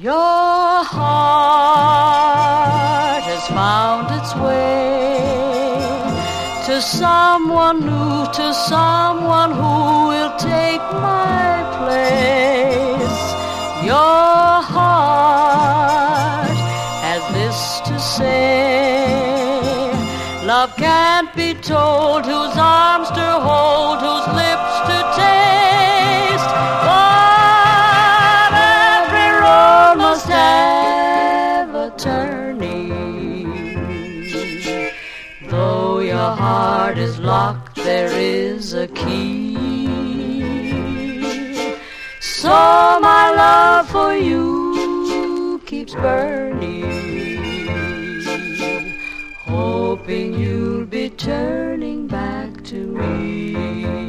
Your heart has found its way to someone new, to someone who will take my place. Your heart has this to say: love can't be told, whose arms to hold, whose lips to taste. But every road must have a turning. Though your heart is locked, there is a key. So my love for you keeps burning, hoping you'll be turning back to me.